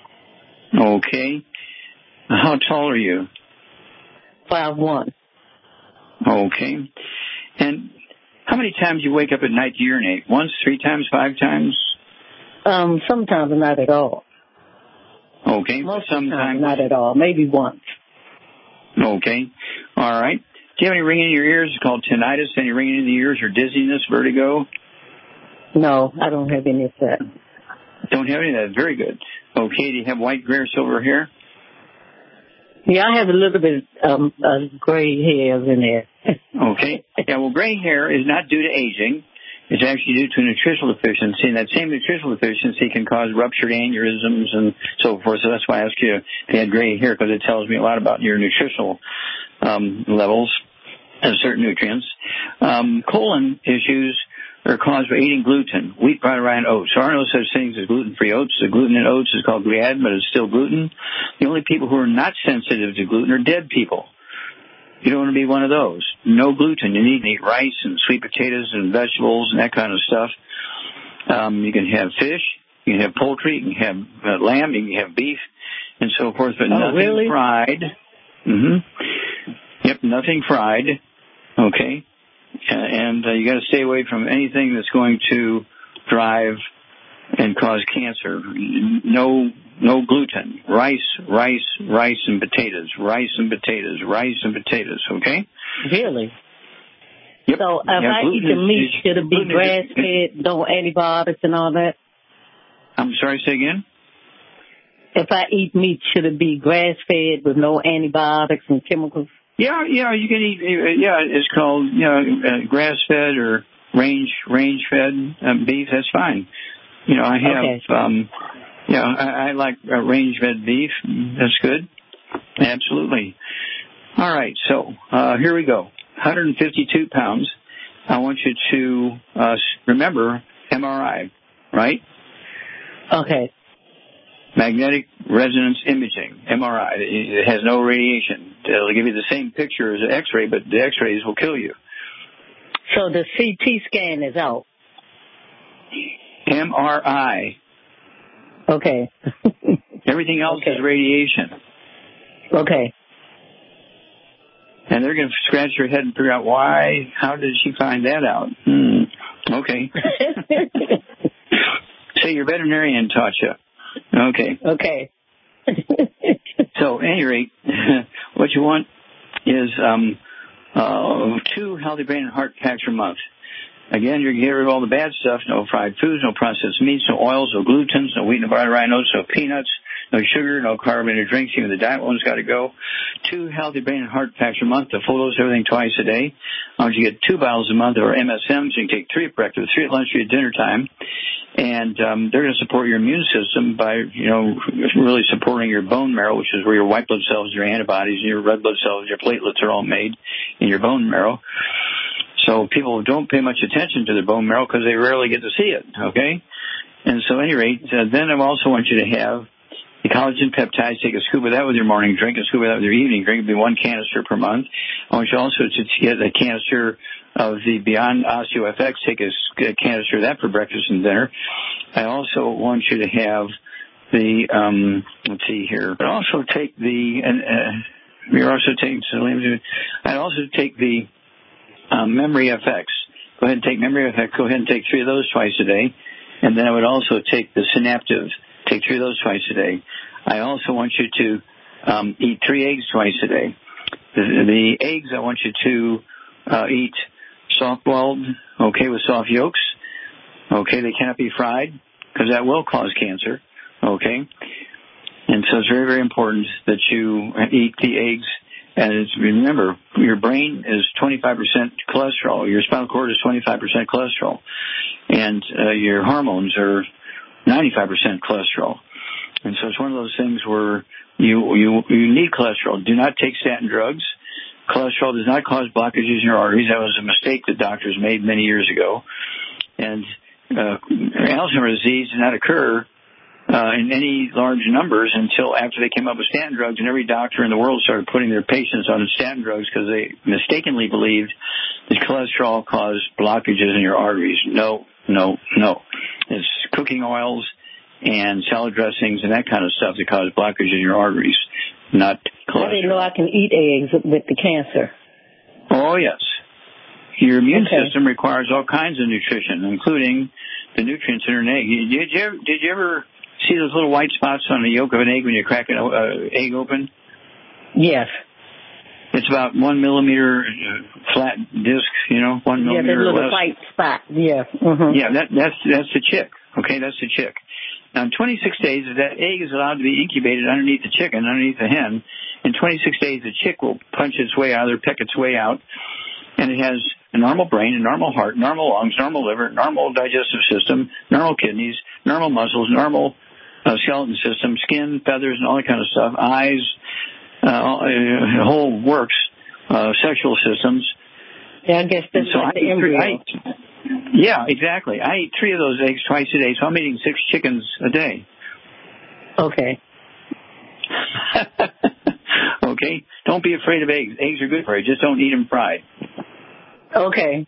Okay. How tall are you? five one. Okay. And how many times do you wake up at night to urinate? Once, three times, five times? Um, sometimes not at all. Okay. Most sometimes of the time not at all. Maybe once. Okay. All right. Do you have any ringing in your ears? It's called tinnitus. Any ringing in the ears or dizziness, vertigo? No, I don't have any of that. Don't have any of that. Very good. Okay. Do you have white, gray, or silver hair? Yeah, I have a little bit um, uh, gray hairs in there. Okay. Yeah, well, gray hair is not due to aging. It's actually due to a nutritional deficiency, and that same nutritional deficiency can cause ruptured aneurysms and so forth. So that's why I asked you if you had gray hair, because it tells me a lot about your nutritional um, levels of certain nutrients. Um, colon issues are caused by eating gluten, wheat, bran, rye, and oats. There are no such things as gluten-free oats. The gluten in oats is called gliadin, but it's still gluten. The only people who are not sensitive to gluten are dead people. You don't want to be one of those. No gluten. You need to eat rice and sweet potatoes and vegetables and that kind of stuff. Um, you can have fish. You can have poultry. You can have uh, lamb. You can have beef and so forth, but oh, nothing really? fried. Mm-hmm. Yep, nothing fried. Okay. Uh, and uh, you got to stay away from anything that's going to drive and cause cancer. No, no gluten. Rice, rice, rice and potatoes. Rice and potatoes. Rice and potatoes. Okay. Really? Yep. So if yeah, I eat the meat, should it be grass fed, no antibiotics and all that? I'm sorry. Say again. If I eat meat, should it be grass fed with no antibiotics and chemicals? Yeah, yeah. You can eat. Yeah, it's called you know uh, grass fed or range range fed um, beef. That's fine. You know, I have, okay. um, you know, I, I like uh, range-fed beef. That's good. Absolutely. All right, so uh, here we go. one hundred fifty-two pounds. I want you to uh, remember M R I, right? Okay. Magnetic resonance imaging, M R I. It has no radiation. It'll give you the same picture as an X-ray, but the X-rays will kill you. So the C T scan is out. M R I. Okay. Everything else okay. is radiation. Okay. And they're going to scratch your head and figure out why, how did she find that out? Hmm. Okay. Say your veterinarian taught you. Okay. Okay. So, at any rate, what you want is um, uh, two healthy brain and heart packs per month. Again, you're getting rid of all the bad stuff. No fried foods, no processed meats, no oils, no glutens, no wheat, no butter, rye oats, no peanuts, no sugar, no carbonated drinks. Even the diet one's got to go. Two healthy brain and heart packs per month. The full dose, everything twice a day. I want you to get two bottles a month or M S Ms. You can take three at breakfast, three at lunch, three at dinner time. And um, they're going to support your immune system by, you know, really supporting your bone marrow, which is where your white blood cells, your antibodies, your red blood cells, your platelets are all made in your bone marrow. So people don't pay much attention to their bone marrow because they rarely get to see it, okay? And so at any rate, uh, then I also want you to have the collagen peptides. Take a scoop of that with your morning drink, a scoop of that with your evening drink. It'll be one canister per month. I want you also to get a canister of the Beyond OsteoFX. Take a, a canister of that for breakfast and dinner. I also want you to have the, um, let's see here, but also take the, uh, you're also taking, so I'd also take the um, Memory F X. Go ahead and take Memory F X. Go ahead and take three of those twice a day. And then I would also take the Synaptive. Take three of those twice a day. I also want you to um, eat three eggs twice a day. The, the eggs, I want you to uh, eat soft-boiled, okay, with soft yolks. Okay, they cannot be fried because that will cause cancer. Okay, and so it's very, very important that you eat the eggs. And it's, remember, your brain is twenty-five percent cholesterol. Your spinal cord is twenty-five percent cholesterol. And uh, your hormones are ninety-five percent cholesterol. And so it's one of those things where you, you, you need cholesterol. Do not take statin drugs. Cholesterol does not cause blockages in your arteries. That was a mistake that doctors made many years ago. And uh, Alzheimer's disease did not occur Uh, in any large numbers until after they came up with statin drugs, and every doctor in the world started putting their patients on statin drugs because they mistakenly believed that cholesterol caused blockages in your arteries. No, no, no. It's cooking oils and salad dressings and that kind of stuff that cause blockages in your arteries, not cholesterol. I didn't know I can eat eggs with the cancer. Oh, yes. Your immune okay. system requires all kinds of nutrition, including the nutrients in an egg. Did you ever, did you ever see those little white spots on the yolk of an egg when you crack an uh, egg open? Yes. It's about one millimeter uh, flat disc, you know, one yeah, millimeter or less. Yeah, little white spot. Yeah. Mm-hmm. Yeah, that, that's that's the chick. Okay, that's the chick. Now, in twenty-six days, if that egg is allowed to be incubated underneath the chicken, underneath the hen, in twenty-six days, the chick will punch its way out, or peck its way out, and it has a normal brain, a normal heart, normal lungs, normal liver, normal digestive system, normal kidneys, normal muscles, normal uh, skeleton system, skin, feathers, and all that kind of stuff, eyes, uh, the whole works, uh, sexual systems. Yeah, I guess that's so like I the embryo. I eat, yeah, exactly. I eat three of those eggs twice a day, so I'm eating six chickens a day. Okay. Okay? Don't be afraid of eggs. Eggs are good for you. Just don't eat them fried. Okay.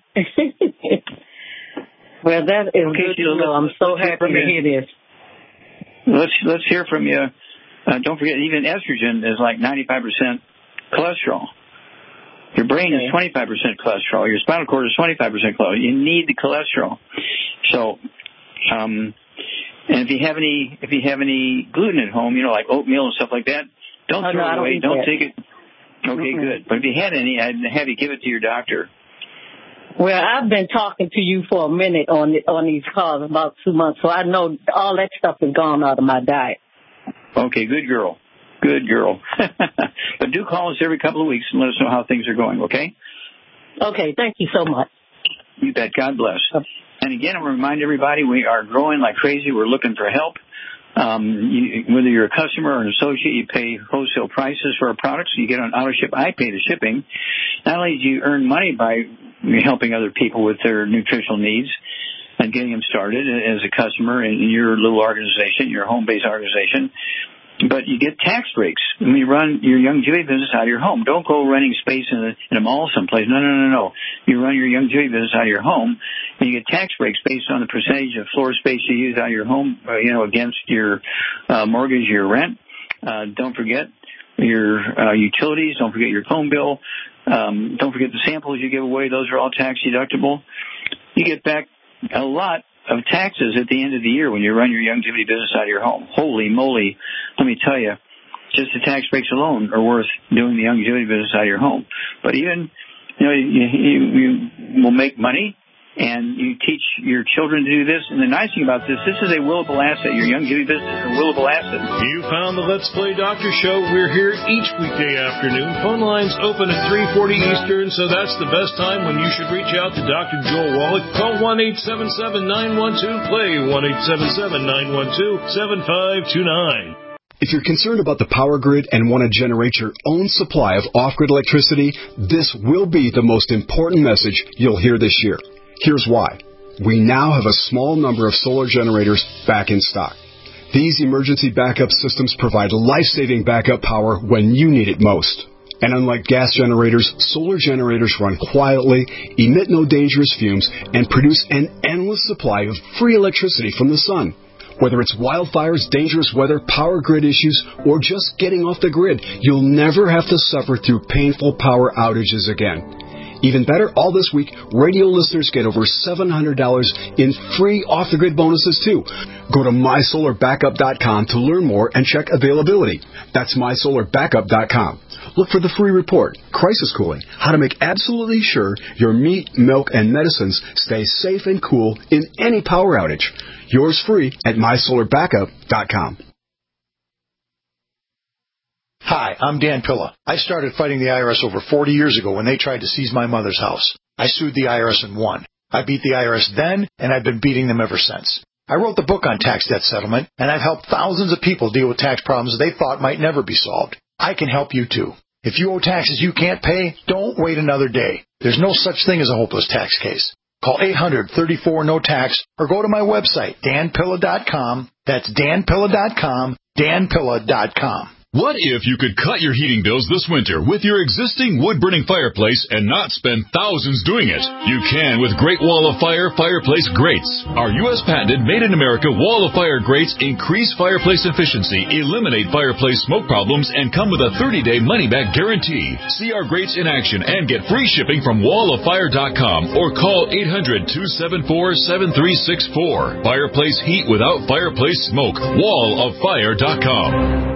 Well, that is okay, good so to know. I'm so happy to hear this. Let's let's hear from you. Uh, don't forget, even estrogen is like ninety-five percent cholesterol. Your brain okay. is twenty-five percent cholesterol. Your spinal cord is twenty-five percent cholesterol. You need the cholesterol. So, um, and if you have any if you have any gluten at home, you know, like oatmeal and stuff like that, don't oh, throw no, it away. Don't, don't take it. Okay, mm-hmm. good. But if you had any, I'd have you give it to your doctor. Well, I've been talking to you for a minute on on these calls, about two months, so I know all that stuff is gone out of my diet. Okay, good girl. Good girl. But do call us every couple of weeks and let us know how things are going, okay? Okay, thank you so much. You bet. God bless. And again, I want to remind everybody we are growing like crazy. We're looking for help. Um, you, whether you're a customer or an associate, you pay wholesale prices for our products. You get on auto ship. I pay the shipping. Not only do you earn money by helping other people with their nutritional needs and getting them started as a customer in your little organization, your home-based organization, but you get tax breaks when you run your Youngevity business out of your home. Don't go renting space in a, in a mall someplace. No, no, no, no. You run your Youngevity business out of your home, and you get tax breaks based on the percentage of floor space you use out of your home, uh, you know, against your uh, mortgage, your rent. Uh, don't forget your uh, utilities. Don't forget your phone bill. Um, don't forget the samples you give away. Those are all tax deductible. You get back a lot of taxes at the end of the year when you run your Youngevity business out of your home. Holy moly, let me tell you, just the tax breaks alone are worth doing the Youngevity business out of your home. But even, you know, you, you, you will make money, and you teach your children to do this. And the nice thing about this, this is a willable asset. Your Youngevity business is a willable asset. You found the Let's Play Doctor Show. We're here each weekday afternoon. Phone lines open at three forty Eastern, so that's the best time when you should reach out to Doctor Joel Wallach. Call one eight seven seven, nine one two, play, one eight seven seven, nine one two, seven five two nine. If you're concerned about the power grid and want to generate your own supply of off-grid electricity, this will be the most important message you'll hear this year. Here's why. We now have a small number of solar generators back in stock. These emergency backup systems provide life-saving backup power when you need it most. And unlike gas generators, solar generators run quietly, emit no dangerous fumes, and produce an endless supply of free electricity from the sun. Whether it's wildfires, dangerous weather, power grid issues, or just getting off the grid, you'll never have to suffer through painful power outages again. Even better, all this week, radio listeners get over seven hundred dollars in free off-the-grid bonuses, too. Go to my solar backup dot com to learn more and check availability. That's my solar backup dot com. Look for the free report, Crisis Cooling, how to make absolutely sure your meat, milk, and medicines stay safe and cool in any power outage. Yours free at my solar backup dot com. Hi, I'm Dan Pilla. I started fighting the I R S over forty years ago when they tried to seize my mother's house. I sued the I R S and won. I beat the I R S then, and I've been beating them ever since. I wrote the book on tax debt settlement, and I've helped thousands of people deal with tax problems they thought might never be solved. I can help you, too. If you owe taxes you can't pay, don't wait another day. There's no such thing as a hopeless tax case. Call eight hundred, thirty-four, no tax or go to my website, dan pilla dot com. That's dan pilla dot com, dan pilla dot com. What if you could cut your heating bills this winter with your existing wood-burning fireplace and not spend thousands doing it? You can with Great Wall of Fire Fireplace Grates. Our U S patented made-in-America Wall of Fire grates increase fireplace efficiency, eliminate fireplace smoke problems, and come with a thirty-day money-back guarantee. See our grates in action and get free shipping from wall of fire dot com or call eight hundred, two seven four, seven three six four. Fireplace heat without fireplace smoke. wall of fire dot com.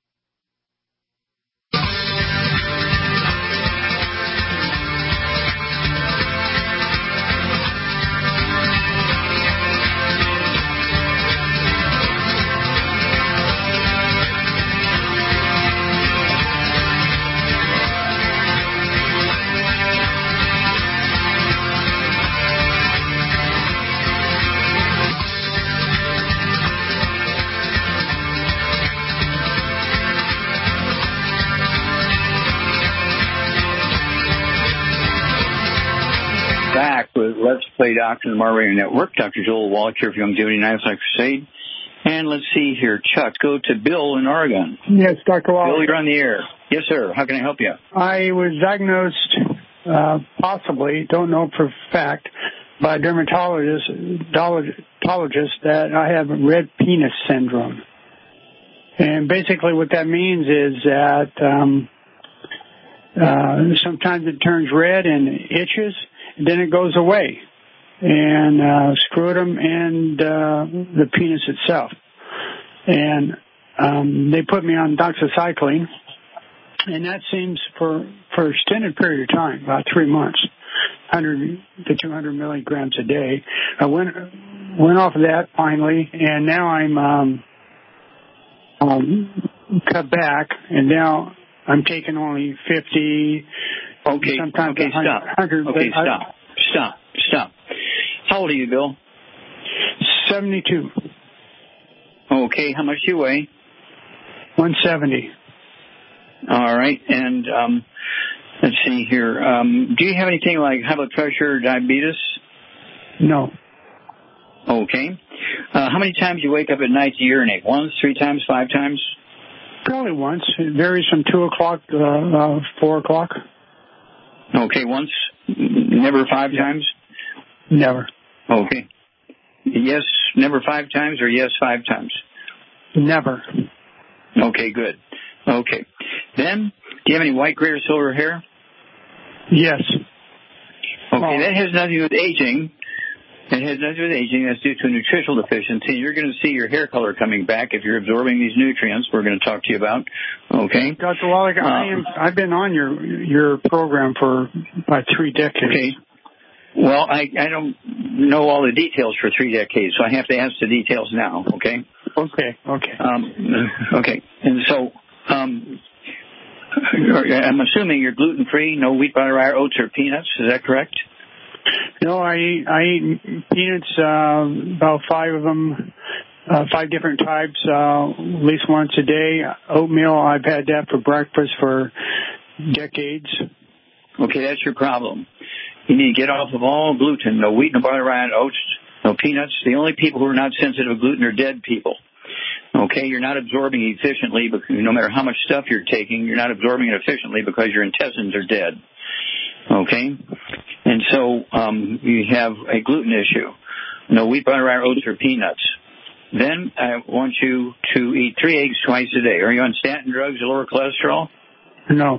Let's Play Doctor on the Mar Radio Network. Doctor Joel Wallach here for Youngevity Nine-Side Crusade. And let's see here, Chuck, go to Bill in Oregon. Yes, Doctor Wallach. Bill, you're on the air. Yes, sir. How can I help you? I was diagnosed, uh, possibly, don't know for a fact, by a dermatologist, dermatologist that I have red penis syndrome. And basically what that means is that um, uh, sometimes it turns red and itches, and then it goes away. And uh, scrotum and uh, the penis itself. And um, they put me on doxycycline, and that seems for for an extended period of time, about three months, one hundred to two hundred milligrams a day. I went went off of that finally, and now I'm um, um, cut back, and now I'm taking only fifty. Okay, sometimes okay, one hundred, stop. one hundred, okay, I, stop, stop, stop. How old are you, Bill? seventy-two. Okay, how much do you weigh? one seventy. All right, and um, let's see here. Um, do you have anything like high blood pressure or diabetes? No. Okay. Uh, how many times do you wake up at night to urinate? Once, three times, five times? Probably once. It varies from two o'clock to uh, four o'clock. Okay, once? Never five times? Never. Okay. Yes, never five times, or yes, five times? Never. Okay, good. Okay. Then, do you have any white, gray, or silver hair? Yes. Okay, that has nothing to do with aging. It has nothing to do with aging. That's due to a nutritional deficiency. You're going to see your hair color coming back if you're absorbing these nutrients we're going to talk to you about. Okay? Doctor Wallach, uh, I am, I've been on your your program for about three decades. Okay. Well, I, I don't know all the details for three decades, so I have to ask the details now, okay? Okay, okay. Um, okay. And so um, I'm assuming you're gluten-free, no wheat, butter, rye, oats, or peanuts. Is that correct? No, I eat, I eat peanuts, uh, about five of them, uh, five different types, uh, at least once a day. Oatmeal, I've had that for breakfast for decades. Okay, that's your problem. You need to get off of all gluten, no wheat, no butter, rye, oats, no peanuts. The only people who are not sensitive to gluten are dead people. Okay, you're not absorbing efficiently, because no matter how much stuff you're taking, you're not absorbing it efficiently because your intestines are dead. Okay? And so um, you have a gluten issue. No wheat, butter, rye, oats, or peanuts. Then I want you to eat three eggs twice a day. Are you on statin drugs to lower cholesterol? No.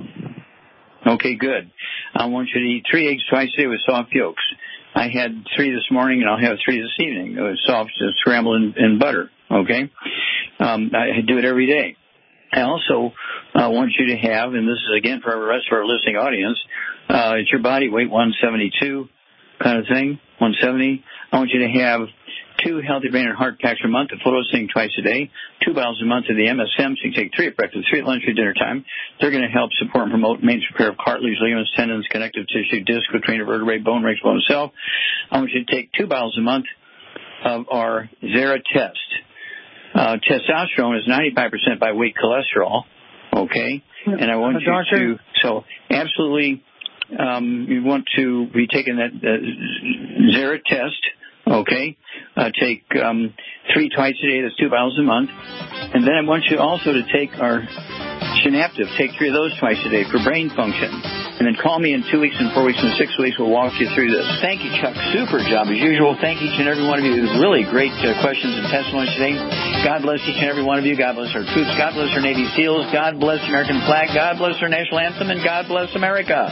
Okay, good. I want you to eat three eggs twice a day with soft yolks. I had three this morning, and I'll have three this evening. It was soft, scrambled in, in butter. Okay? Um, I do it every day. I also uh, want you to have, and this is again for the rest of our listening audience, uh, it's your body weight, one seventy-two kind of thing, one seventy. I want you to have two healthy brain and heart packs a month of fluorescein twice a day, two bottles a month of the M S M, so you can take three at breakfast, three at lunch, or dinner time. They're going to help support and promote maintenance repair of cartilage, ligaments, tendons, connective tissue, disc, trainer vertebrae, bone, range, bone cell. I want you to take two bottles a month of our Zera test. Uh, testosterone is ninety-five percent by weight cholesterol, okay? And I want you to, so absolutely, um, you want to be taking that uh, Zera test, okay? Uh, take um, three twice a day, that's two bottles a month. And then I want you also to take our Synaptive, take three of those twice a day for brain function. And then call me in two weeks and four weeks and six weeks. We'll walk you through this. Thank you, Chuck. Super job as usual. Thank each and every one of you. Really great uh, questions and testimonies today. God bless each and every one of you. God bless our troops. God bless our Navy SEALs. God bless the American flag. God bless our national anthem. And God bless America.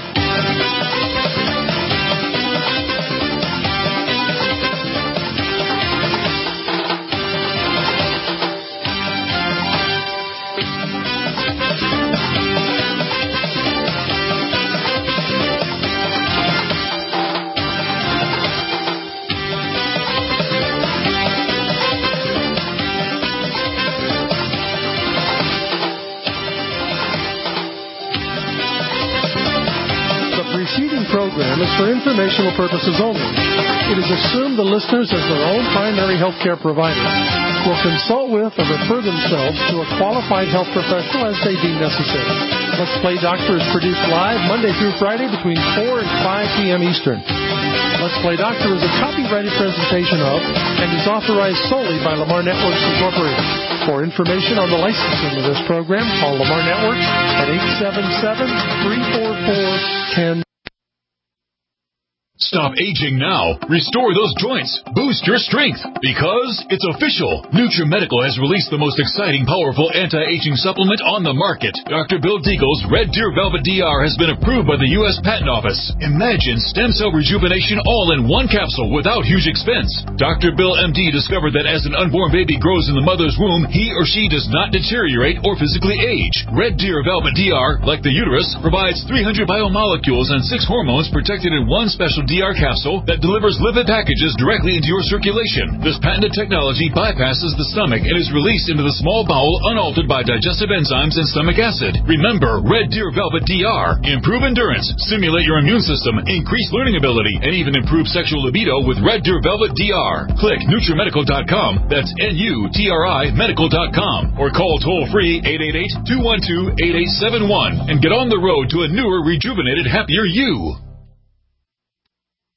Program is for informational purposes only. It is assumed the listeners, as their own primary health care provider, will consult with or refer themselves to a qualified health professional as they deem necessary. Let's Play Doctor is produced live Monday through Friday between four and five p.m. Eastern. Let's Play Doctor is a copyrighted presentation of and is authorized solely by Lamar Networks Incorporated. For information on the licensing of this program, call Lamar Networks at eight seven seven, three four four, one zero. Stop aging now. Restore those joints. Boost your strength. Because it's official. NutriMedical has released the most exciting, powerful anti-aging supplement on the market. Doctor Bill Deagle's Red Deer Velvet D R has been approved by the U S Patent Office. Imagine stem cell rejuvenation all in one capsule without huge expense. Doctor Bill M D discovered that as an unborn baby grows in the mother's womb, he or she does not deteriorate or physically age. Red Deer Velvet D R, like the uterus, provides three hundred biomolecules and six hormones protected in one special D R capsule that delivers lipid packages directly into your circulation. This patented technology bypasses the stomach and is released into the small bowel unaltered by digestive enzymes and stomach acid. Remember, Red Deer Velvet D R. Improve endurance, stimulate your immune system, increase learning ability, and even improve sexual libido with Red Deer Velvet D R. Click NutriMedical dot com. That's N U T R I medical dot com. Or call toll-free eight eight eight, two one two, eight eight seven one and get on the road to a newer, rejuvenated, happier you.